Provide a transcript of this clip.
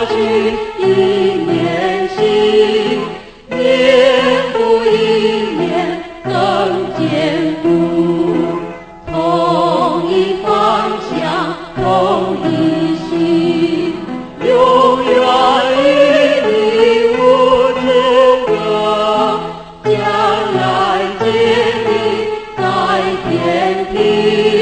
去，一面行，年复一年更坚固。同一方向，同一心，永远屹立无阻隔，将来建立在天庭。